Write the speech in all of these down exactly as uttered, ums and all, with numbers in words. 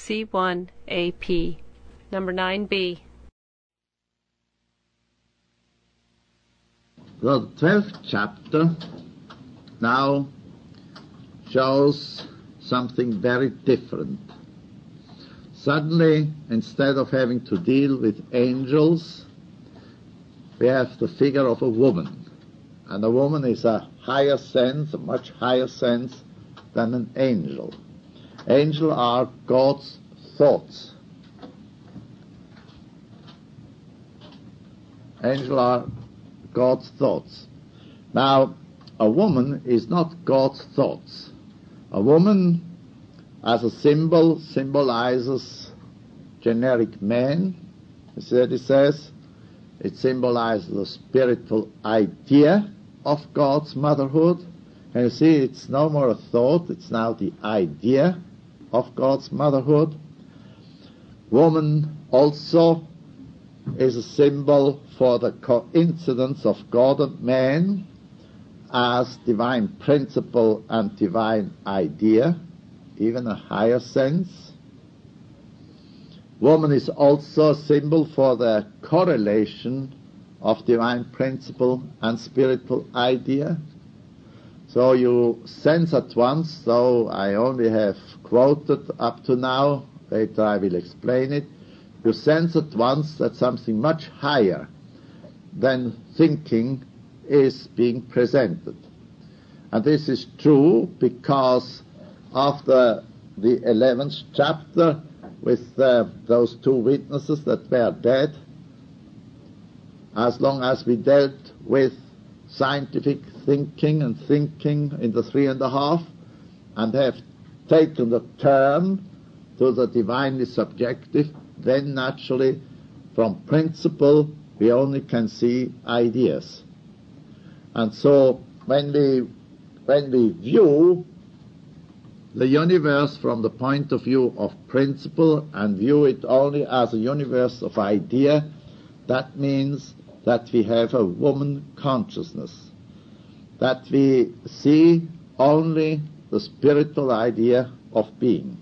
C one A P. Number nine B. The twelfth chapter now shows something very different. Suddenly, instead of having to deal with angels, we have the figure of a woman. And a woman is a higher sense, a much higher sense than an angel. Angels are God's thoughts. Angels are God's thoughts. Now, a woman is not God's thoughts. A woman, as a symbol, symbolizes generic man, as it says. It symbolizes the spiritual idea of God's motherhood. And you see, it's no more a thought, it's now the idea of God's motherhood. Woman also is a symbol for the coincidence of God and man as divine principle and divine idea, even a higher sense. Woman is also a symbol for the correlation of divine principle and spiritual idea. So you sense at once, though I only have quoted up to now, later I will explain it, you sense at once that something much higher than thinking is being presented. And this is true because after the eleventh chapter, with uh, those two witnesses that were dead, as long as we dealt with scientific thinking and thinking in the three and a half, and have taken the turn to the divinely subjective, then naturally from principle we only can see ideas. And so when we when we view the universe from the point of view of principle and view it only as a universe of idea, that means that we have a woman consciousness, that we see only the spiritual idea of being.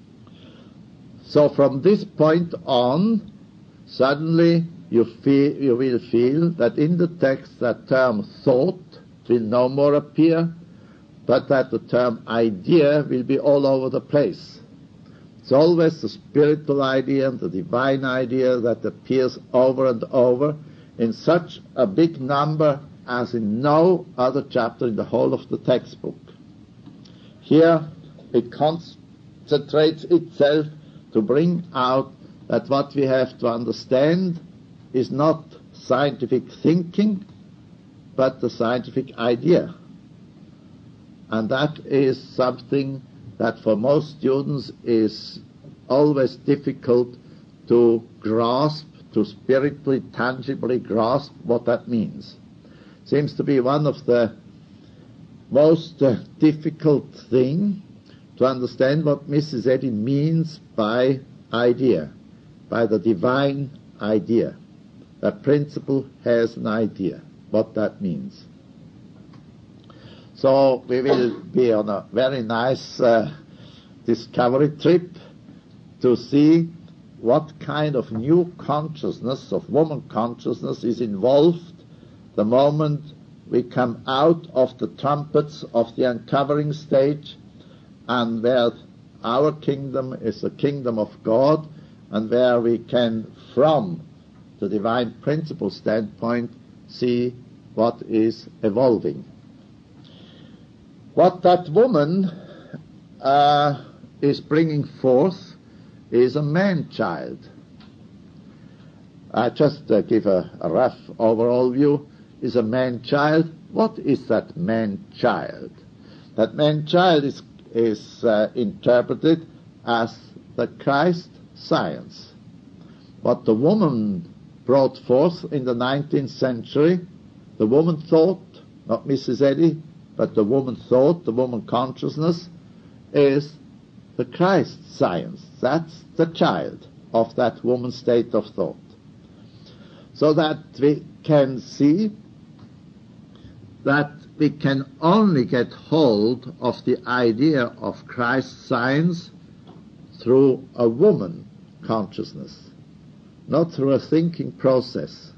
So from this point on, suddenly you feel, you will feel that in the text that term thought will no more appear, but that the term idea will be all over the place. It's always the spiritual idea and the divine idea that appears over and over in such a big number as in no other chapter in the whole of the textbook. Here it concentrates itself to bring out that what we have to understand is not scientific thinking, but the scientific idea. And that is something that for most students is always difficult to grasp, to spiritually, tangibly grasp what that means. Seems to be one of the most uh, difficult thing to understand what Missus Eddy means by idea, by the divine idea. That principle has an idea, what that means. So we will be on a very nice uh, discovery trip to see what kind of new consciousness, of woman consciousness, is involved the moment we come out of the trumpets of the uncovering stage, and where our kingdom is the kingdom of God, and where we can, from the divine principle standpoint, see what is evolving. What that woman uh, is bringing forth is a man-child. I just uh, give a, a rough overall view. Is a man-child. What is that man-child? That man-child is, is uh, interpreted as the Christ science. What the woman brought forth in the nineteenth century, the woman thought, not Missus Eddy, but the woman thought, the woman consciousness, is the Christ science. That's the child of that woman state of thought. So that we can see that we can only get hold of the idea of Christ science through a woman consciousness, not through a thinking process.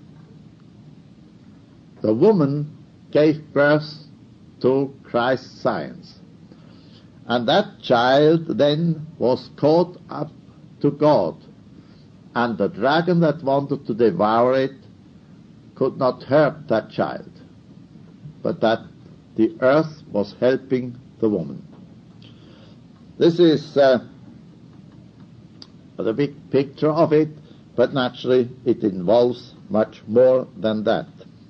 The woman gave birth to Christ's science. And that child then was caught up to God. And the dragon that wanted to devour it could not hurt that child, but that the earth was helping the woman. This is uh, the big picture of it, but naturally it involves much more than that.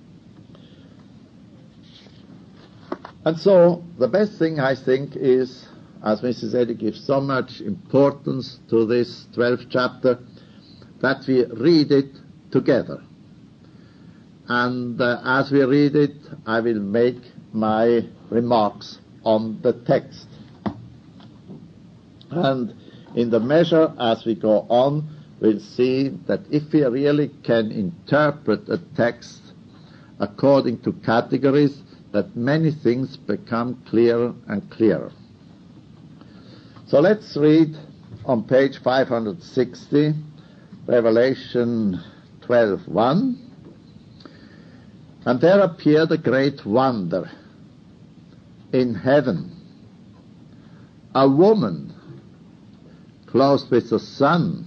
And so the best thing, I think, is, as Missus Eddy gives so much importance to this twelfth chapter, that we read it together. And uh, as we read it, I will make my remarks on the text. And in the measure as we go on, we'll see that if we really can interpret a text according to categories, that many things become clearer and clearer. So let's read on page five hundred sixty, Revelation twelve one. And there appeared a great wonder in heaven, a woman clothed with the sun,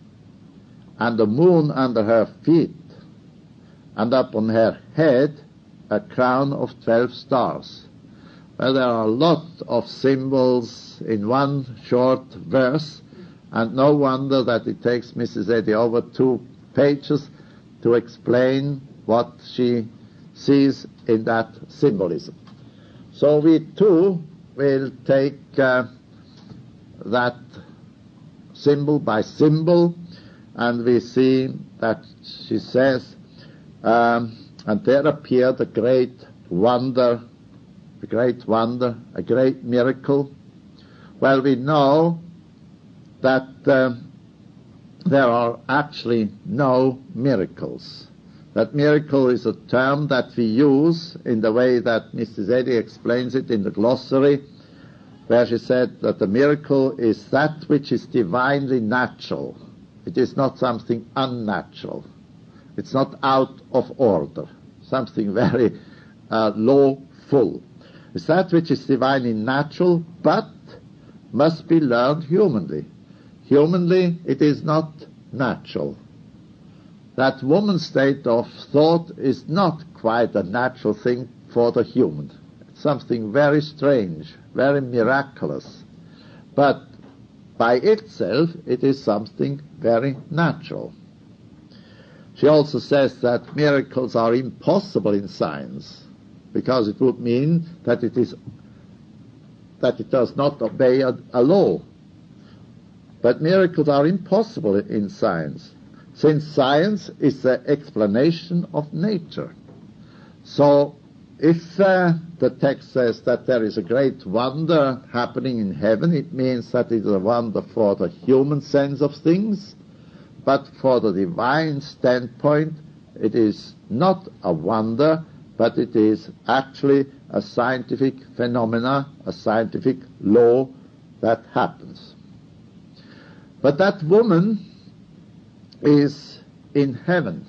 and the moon under her feet, and upon her head a crown of twelve stars. Well, there are a lot of symbols in one short verse, and no wonder that it takes Missus Eddy over two pages to explain what she sees in that symbolism. So we too will take uh, that symbol by symbol, and we see that she says, um, and there appeared a great wonder, a great wonder, a great miracle. Well, we know that uh, there are actually no miracles. That miracle is a term that we use in the way that Missus Eddy explains it in the glossary, where she said that the miracle is that which is divinely natural. It is not something unnatural. It's not out of order, something very uh, lawful. It's that which is divinely natural, but must be learned humanly. Humanly, it is not natural. That woman's state of thought is not quite a natural thing for the human. It's something very strange, very miraculous. But by itself, it is something very natural. She also says that miracles are impossible in science, because it would mean that it is that it does not obey a, a law. But miracles are impossible in science, since science is the explanation of nature. So if uh, the text says that there is a great wonder happening in heaven, it means that it is a wonder for the human sense of things, but for the divine standpoint, it is not a wonder, but it is actually a scientific phenomena, a scientific law that happens. But that woman is in heaven.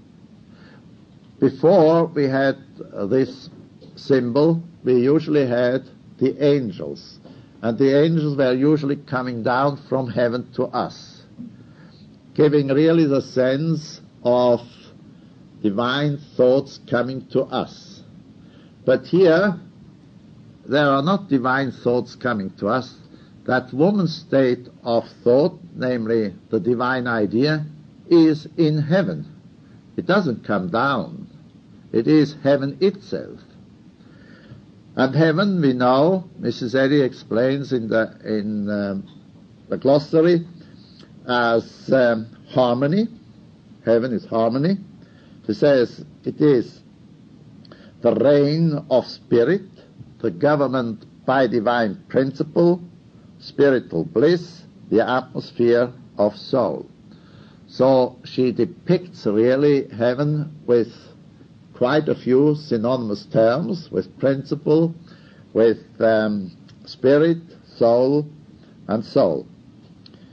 Before we had uh, this symbol, we usually had the angels, and the angels were usually coming down from heaven to us, giving really the sense of divine thoughts coming to us. But here, there are not divine thoughts coming to us. That woman's state of thought, namely the divine idea, is in heaven. It doesn't come down. It is heaven itself. And heaven, we know, Missus Eddy explains in the in um, the glossary, as um, harmony. Heaven is harmony. She says it is the reign of spirit, the government by divine principle, spiritual bliss, the atmosphere of soul. So she depicts really heaven with quite a few synonymous terms, with principle, with um, spirit, soul, and soul.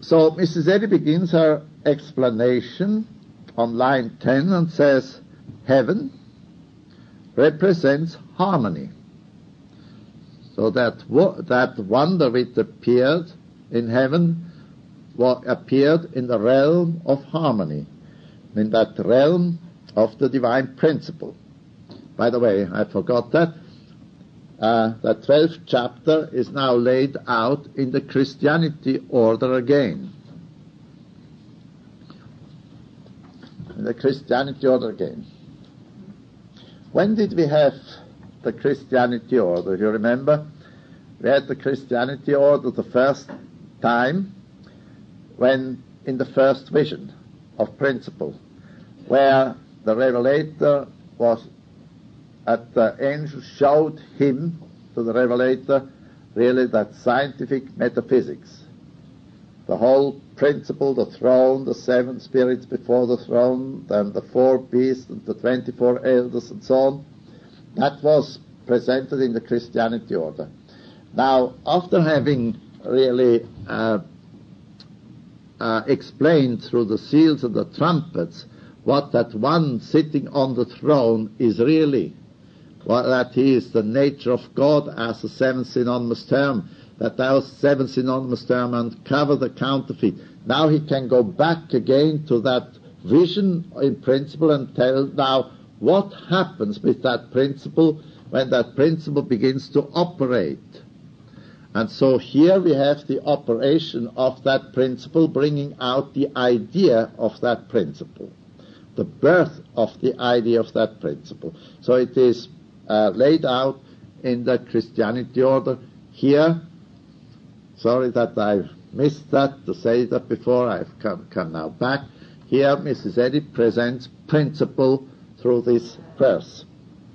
So Missus Eddy begins her explanation on line ten and says, heaven represents harmony. So that wo- that wonder which appeared in heaven wa- appeared in the realm of harmony, in that realm of the divine principle. By the way, I forgot that. Uh, the twelfth chapter is now laid out in the Christianity order again. In the Christianity order again. When did we have the Christianity order? You remember? We had the Christianity order the first time when in the first vision of principle, where the Revelator was at the angel showed him to the Revelator really that scientific metaphysics, the whole principle, the throne, the seven spirits before the throne, then the four beasts and the twenty-four elders and so on, that was presented in the Christianity order. Now, after having really uh, uh, explained through the seals and the trumpets what that one sitting on the throne is really, well, that he is the nature of God as a seven synonymous term, that those seven synonymous terms uncover the counterfeit. Now he can go back again to that vision in principle and tell now what happens with that principle when that principle begins to operate. And so here we have the operation of that principle bringing out the idea of that principle, the birth of the idea of that principle. So it is Uh, laid out in the Christianity order. Here, sorry that I missed that, to say that before, I've come, come now back. Here, Missus Eddy presents principle through this verse.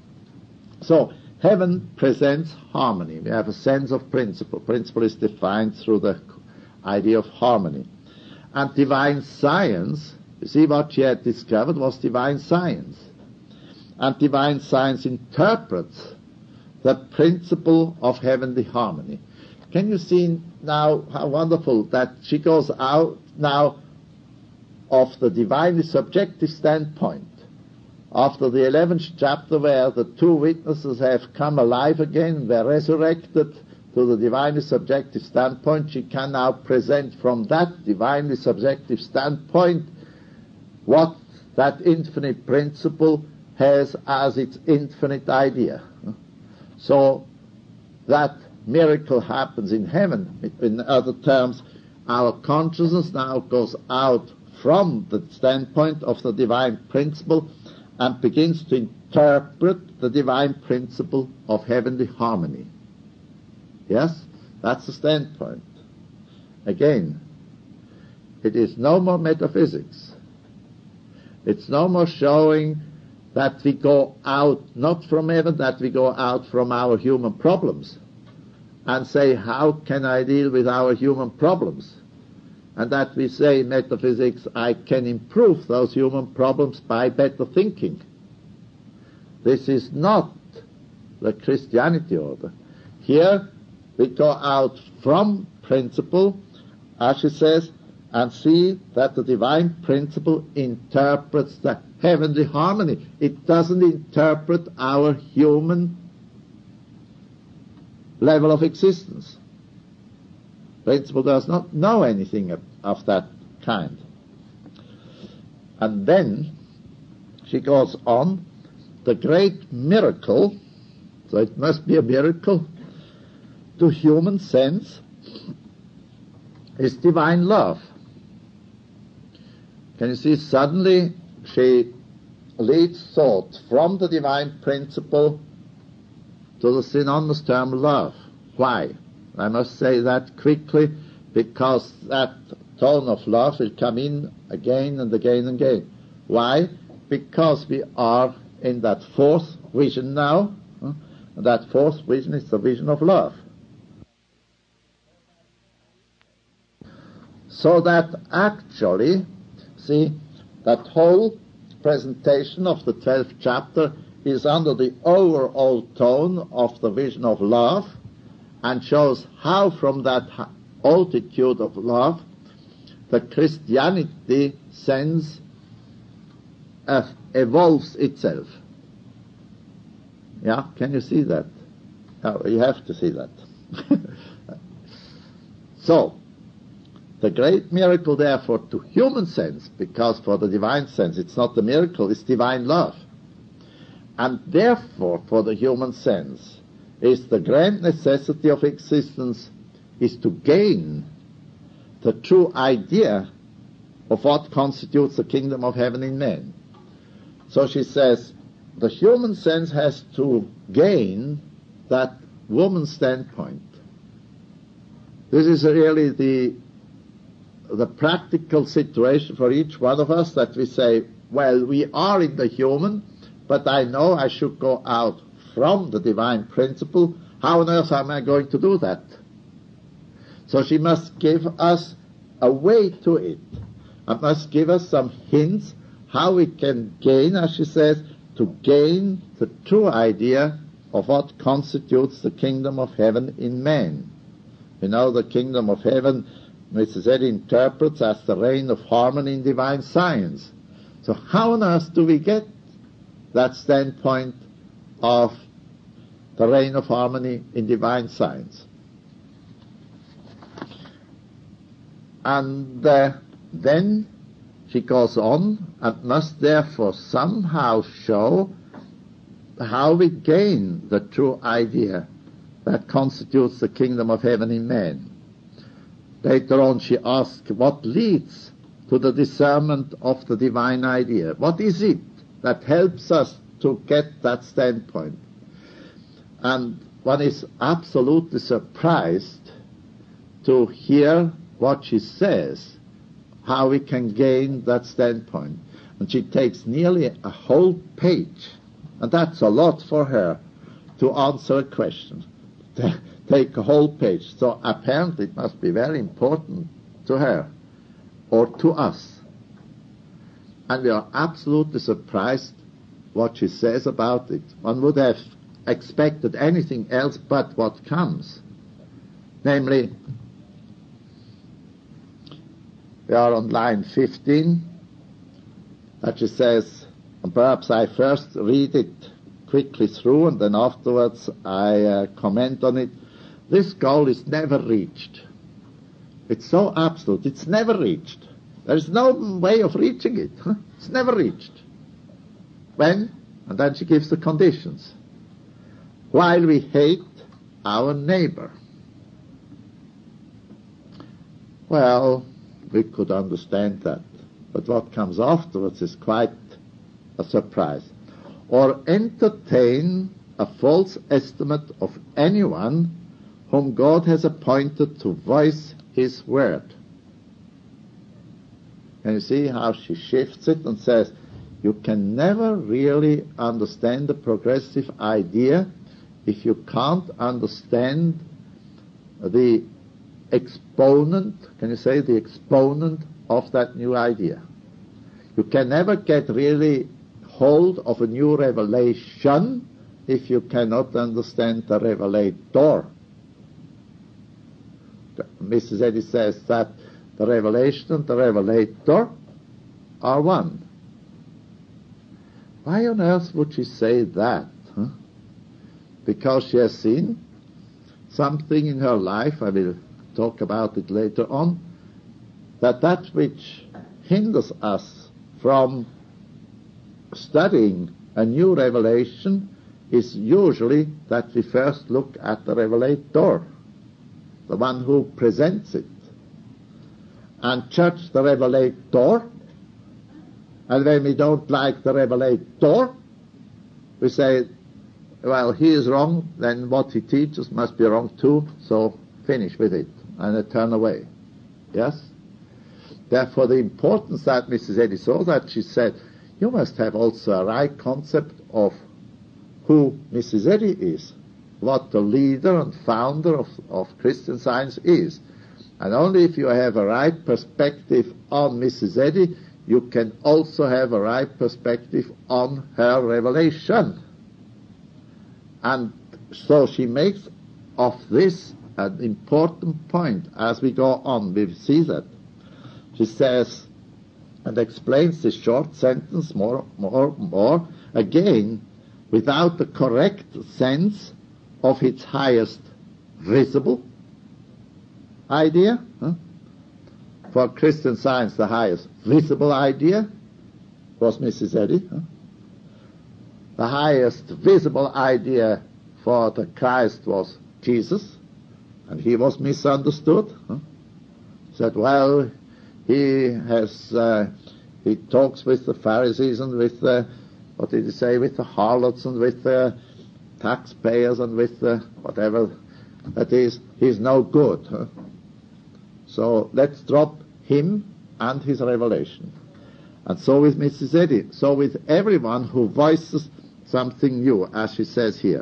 So, heaven presents harmony. We have a sense of principle. Principle is defined through the idea of harmony. And divine science, you see what she had discovered was divine science. And divine science interprets the principle of heavenly harmony. Can you see now how wonderful that she goes out now of the divinely subjective standpoint? After the eleventh chapter, where the two witnesses have come alive again, were resurrected to the divinely subjective standpoint, she can now present from that divinely subjective standpoint what that infinite principle has as its infinite idea. So that miracle happens in heaven. In other terms, our consciousness now goes out from the standpoint of the divine principle and begins to interpret the divine principle of heavenly harmony. Yes, that's the standpoint. Again, it is no more metaphysics. It's no more showing that we go out, not from heaven, that we go out from our human problems and say, how can I deal with our human problems? And that we say in metaphysics, I can improve those human problems by better thinking. This is not the Christianity order. Here we go out from principle, as she says, and see that the divine principle interprets the heavenly harmony. It doesn't interpret our human level of existence. Principle does not know anything of, of that kind. And then she goes on, the great miracle, so it must be a miracle, to human sense is divine love. Can you see, suddenly she leads thought from the divine principle to the synonymous term love. Why? I must say that quickly, because that tone of love will come in again and again and again. Why? Because we are in that fourth vision now. Huh? And that fourth vision is the vision of love. So that actually, see, that whole presentation of the twelfth chapter is under the overall tone of the vision of love, and shows how from that altitude of love the Christianity sense uh, evolves itself. Yeah, can you see that? Oh, you have to see that. So, the great miracle therefore to human sense, because for the divine sense it's not the miracle, it's divine love. And therefore for the human sense is the grand necessity of existence is to gain the true idea of what constitutes the kingdom of heaven in man. So she says, the human sense has to gain that woman's standpoint. This is really the the practical situation for each one of us, that we say, well, we are in the human, but I know I should go out from the divine principle. How on earth am I going to do that? So she must give us a way to it, and must give us some hints how we can gain, as she says, to gain the true idea of what constitutes the kingdom of heaven in man. You know, the kingdom of heaven, Missus Eddy interprets as the reign of harmony in divine science. So how on earth do we get that standpoint of the reign of harmony in divine science? And uh, then she goes on and must therefore somehow show how we gain the true idea that constitutes the kingdom of heaven in man. Later on she asks, what leads to the discernment of the divine idea? What is it that helps us to get that standpoint? And one is absolutely surprised to hear what she says, how we can gain that standpoint. And she takes nearly a whole page, and that's a lot for her, to answer a question. Take a whole page. So apparently it must be very important to her, or to us. And we are absolutely surprised what she says about it. One would have expected anything else but what comes. Namely, we are on line fifteen, that she says, and perhaps I first read it quickly through and then afterwards I uh, comment on it. This goal is never reached. It's so absolute, it's never reached. There is no way of reaching it. Huh? It's never reached. When? And then she gives the conditions. While we hate our neighbor. Well, we could understand that. But what comes afterwards is quite a surprise. Or entertain a false estimate of anyone whom God has appointed to voice his word. Can you see how she shifts it and says, you can never really understand the progressive idea if you can't understand the exponent, can you say the exponent of that new idea? You can never get really hold of a new revelation if you cannot understand the revelator. Missus Eddy says that the revelation and the revelator are one. Why on earth would she say that? Huh? Because she has seen something in her life, I will talk about it later on, that that which hinders us from studying a new revelation is usually that we first look at the revelator, the one who presents it, and judge the revelator. And when we don't like the revelator, we say, well, he is wrong, then what he teaches must be wrong too, so finish with it, and I turn away. Yes? Therefore, the importance that Missus Eddy saw, that she said, you must have also a right concept of who Missus Eddy is, what the leader and founder of, of Christian Science is. And only if you have a right perspective on Missus Eddy, you can also have a right perspective on her revelation. And so she makes of this an important point as we go on. We see that. she says, and explains this short sentence more, more, more, again, without the correct sense of its highest visible idea. Huh? For Christian Science, the highest visible idea was Missus Eddy. Huh? The highest visible idea for the Christ was Jesus, and he was misunderstood. Huh? Said, well, he has, uh, he talks with the Pharisees and with the, what did he say, with the harlots and with the taxpayers and with the whatever that is. He's no good. Huh? So let's drop him and his revelation. And so with Missus Eddy, so with everyone who voices something new, as she says here.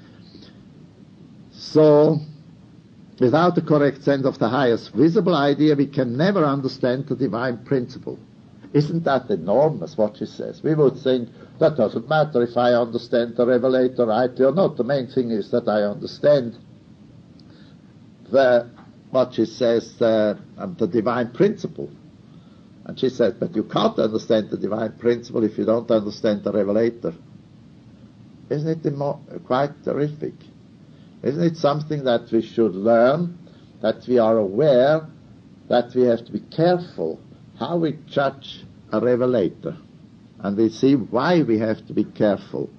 So, without the correct sense of the highest visible idea, we can never understand the divine principle. Isn't that enormous, what she says? We would think, that doesn't matter if I understand the revelator rightly or not. The main thing is that I understand the, what she says, uh, the divine principle. And she says, but you can't understand the divine principle if you don't understand the revelator. Isn't it more, quite terrific? Isn't it something that we should learn, that we are aware, that we have to be careful how we judge a revelator? And we see why we have to be careful.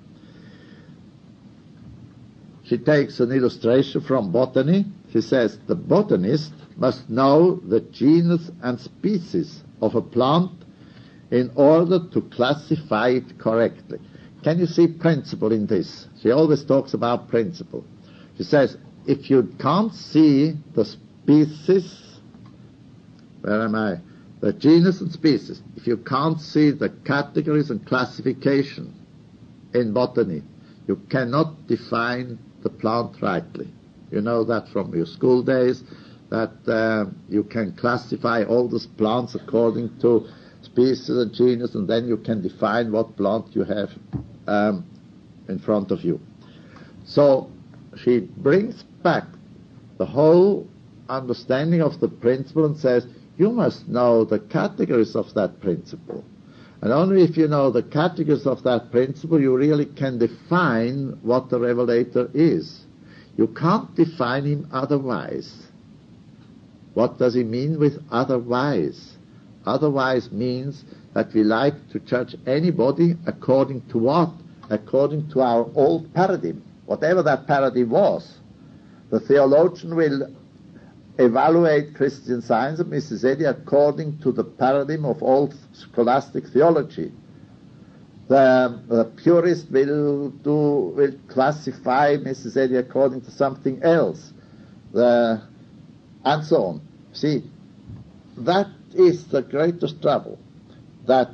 She takes an illustration from botany. She says, the botanist must know the genus and species of a plant in order to classify it correctly. Can you see principle in this? She always talks about principle. She says, if you can't see the species, where am I? The genus and species, if you can't see the categories and classification in botany, you cannot define the plant rightly. You know that from your school days, that uh, you can classify all these plants according to species and genus, and then you can define what plant you have um, in front of you. So she brings back the whole understanding of the principle and says, you must know the categories of that principle. And only if you know the categories of that principle, you really can define what the revelator is. You can't define him otherwise. What does he mean with otherwise? Otherwise means that we like to judge anybody according to what? According to our old paradigm. Whatever that paradigm was. The theologian will evaluate Christian Science and Missus Eddy according to the paradigm of old scholastic theology. The, the purist will do will classify Missus Eddy according to something else, the, and so on. See, that is the greatest trouble. That,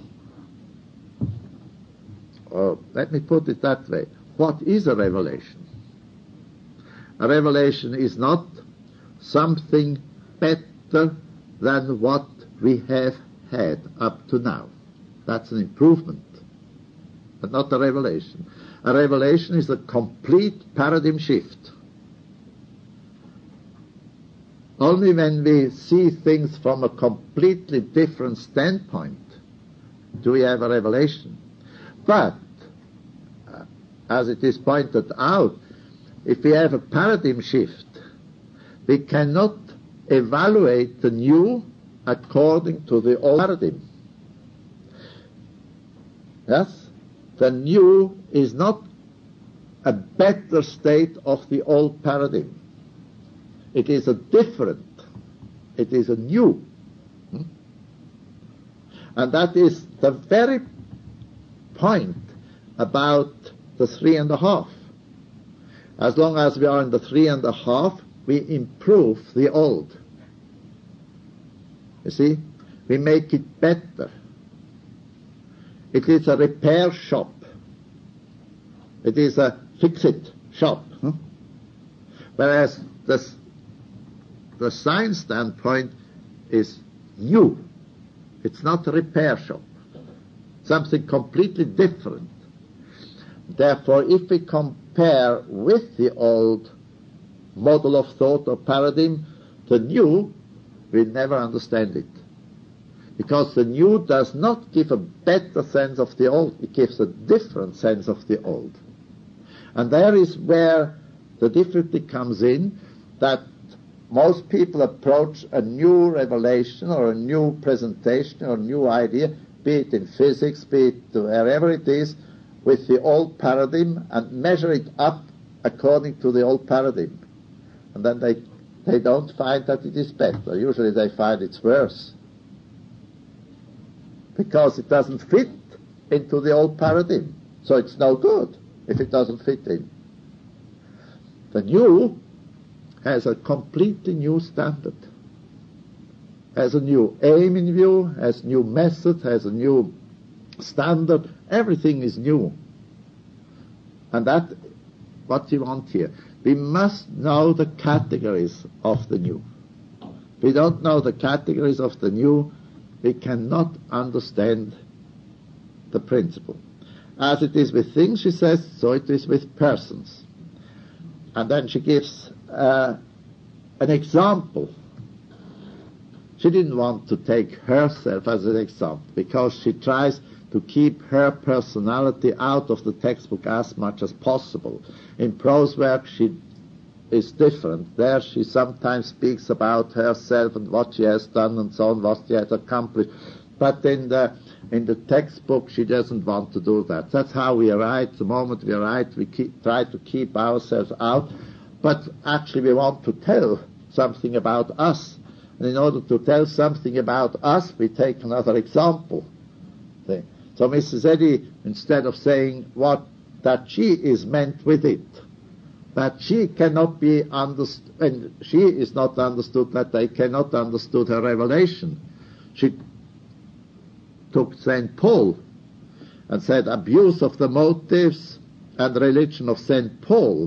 oh, let me put it that way. What is a revelation? A revelation is not something better than what we have had up to now. That's an improvement, but not a revelation. A revelation is a complete paradigm shift. Only when we see things from a completely different standpoint do we have a revelation. But, uh, as it is pointed out, if we have a paradigm shift, we cannot evaluate the new according to the old paradigm. Yes? The new is not a better state of the old paradigm. It is a different. It is a new. Hmm? And that is the very point about the three and a half. As long as we are in the three and a half, we improve the old. You see? We make it better. It is a repair shop. It is a fix-it shop. Hmm? Whereas the, the science standpoint is new. It's not a repair shop. Something completely different. Therefore, if we compare with the old model of thought or paradigm, the new, we never understand it. Because the new does not give a better sense of the old, it gives a different sense of the old. And there is where the difficulty comes in, that most people approach a new revelation or a new presentation or a new idea, be it in physics, be it wherever it is, with the old paradigm and measure it up according to the old paradigm. And then they, they don't find that it is better. Usually they find it's worse. Because it doesn't fit into the old paradigm. So it's no good if it doesn't fit in. The new has a completely new standard, has a new aim in view, has new method, has a new standard. Everything is new. And that's what you want here. We must know the categories of the new. If we don't know the categories of the new, we cannot understand the principle. As it is with things, she says, so it is with persons. And then she gives uh, an example. She didn't want to take herself as an example, because she tries to keep her personality out of the textbook as much as possible. In prose work, she is different. There she sometimes speaks about herself and what she has done and so on, what she has accomplished. But in the in the textbook, she doesn't want to do that. That's how we write. The moment we write, we keep, try to keep ourselves out. But actually, we want to tell something about us. And in order to tell something about us, we take another example. See? So Missus Eddy, instead of saying what that she is meant with it, that she cannot be understood, and she is not understood, that they cannot understood her revelation, she took Saint Paul and said, abuse of the motives and religion of Saint Paul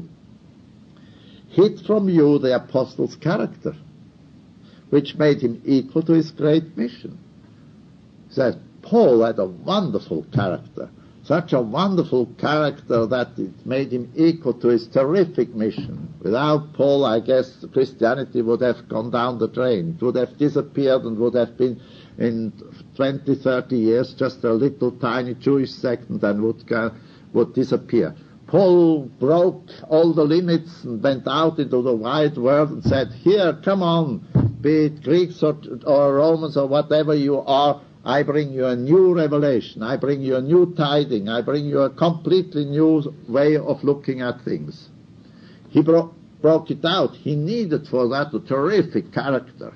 hid from you the apostle's character, which made him equal to his great mission. Said Paul had a wonderful character, such a wonderful character that it made him equal to his terrific mission. Without Paul, I guess Christianity would have gone down the drain. It would have disappeared and would have been in twenty, thirty years just a little tiny Jewish sect, and then would, uh, would disappear. Paul broke all the limits and went out into the wide world and said, here, come on, be it Greeks or, or Romans or whatever you are, I bring you a new revelation, I bring you a new tiding, I bring you a completely new way of looking at things. He bro- broke it out. He needed for that a terrific character.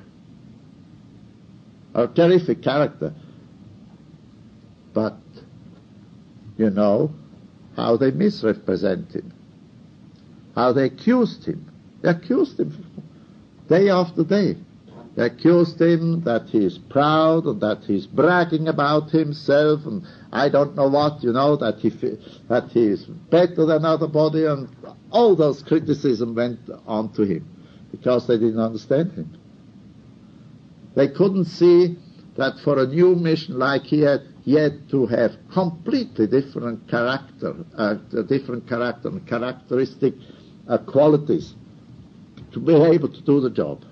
A terrific character. But, you know, how they misrepresent him, how they accused him. They accused him day after day. They accused him that he is proud and that he's bragging about himself and I don't know what, you know, that he that he is better than everybody, and all those criticisms went on to him because they didn't understand him. They couldn't see that for a new mission like he had, he had to have completely different character, uh, different character and characteristic uh, qualities to be able to do the job.